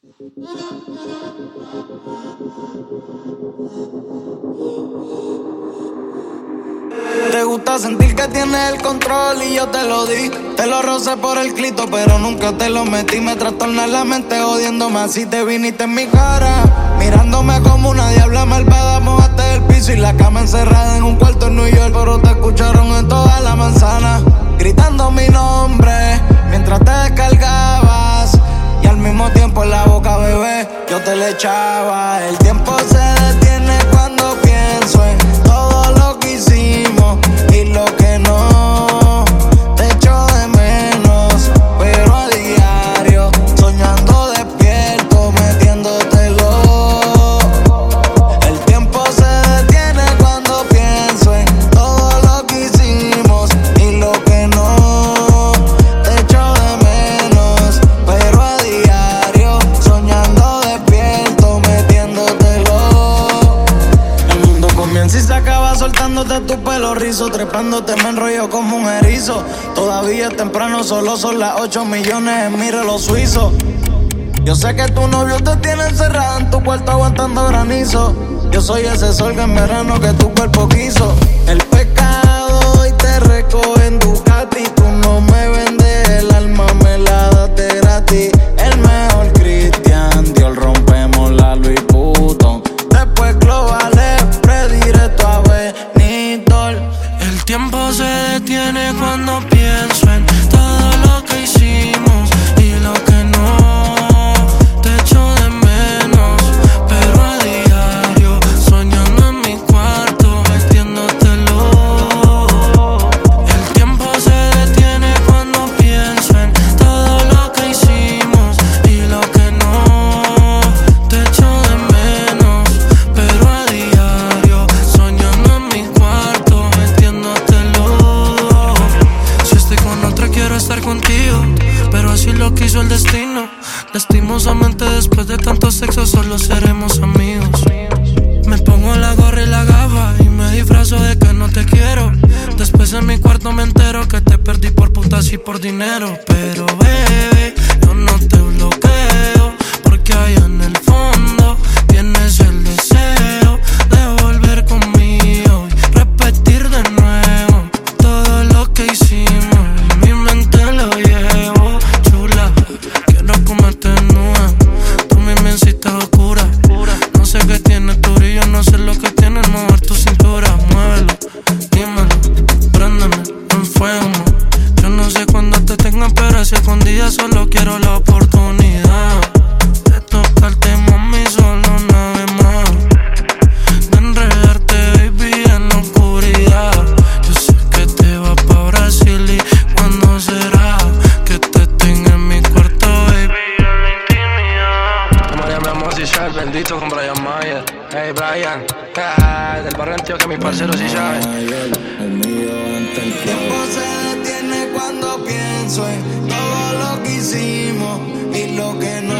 Te gusta sentir que tienes el control y yo te lo di. Te lo rocé por el clito, pero nunca te lo metí. Me trastorna la mente jodiéndome así. Te viniste en mi cara, mirándome como una diabla malvada. Mojaste el piso y la cama encerrada en un cuarto en New York. Pero te escucharon en toda la manzana, gritando mi nombre mientras te descargabas. Y al mismo tiempo en la boca, bebé, yo te le echaba. El tiempo se detiene cuando pienso en todo lo que hicimos y lo que no. Te echo de menos, pero a diario, soñando despierto, metiéndotelo. El tiempo se detiene cuando pienso en todo lo que hicimos y lo que no. Te echo de menos, pero a diario, soñando despierto, metiéndotelo. El mundo comienza y se acaba soltándote tu pelo rizo, trepándote me enrollo como un erizo. Todavía es temprano, solo son las 8 millones, mire los suizos. Yo sé que tu novio te tiene encerrada en tu cuarto aguantando granizo. Yo soy ese sol que en verano que tu cuerpo quiso. El pecado hoy te recoge en Ducati. Tú no me vendes el alma, me la das de gratis. El mejor Christian Dior, rompemos la Louis Vuitton. Después global, directo a Benidorm. El tiempo se detiene cuando pienso en todo lo que hicimos y lo que no. Te echo de menos, pero a diario, soñando en mi cuarto, metiéndotelo. El tiempo se detiene cuando pienso en todo lo que hicimos y lo que no. Te echo de menos, pero a diario, soñando en mi cuarto, metiéndotelo. Si estoy con otra quiero estar contigo, pero así lo quiso el destino. Lastimosamente después de tanto sexo solo seremos amigos. Me pongo la gorra y la gafa y me disfrazo de que no te quiero. Después en mi cuarto me entero que te perdí por putas y por dinero. Pero bebé, yo no te bloqueo, porque allá en el fondo tienes el deseo de volver conmigo y repetir de nuevo todo lo que hicimos. En mi mente lo llevo, chula, quiero comerte nueva. Tú mi inmensita locura. No sé qué tiene tu brillo, no sé lo que tiene el mover tu cintura. Muévelo, dímelo, préndeme en fuego. Yo no sé cuándo te tengan, pero si escondida solo quiero la oportunidad de tocarte, mami, solo una vez más. De enredarte, baby, en la oscuridad. Yo sé que te vas pa' Brasil y cuándo será que te tenga en mi cuarto, baby, en la intimidad. María, mi amor, si sabes, bendito con Brian Mayer. Hey, Brian, del barrio antiguo que mi parcero sí sabe. El mío ante el tiempo se detiene cuando pienso en todo lo que hicimos y lo que no.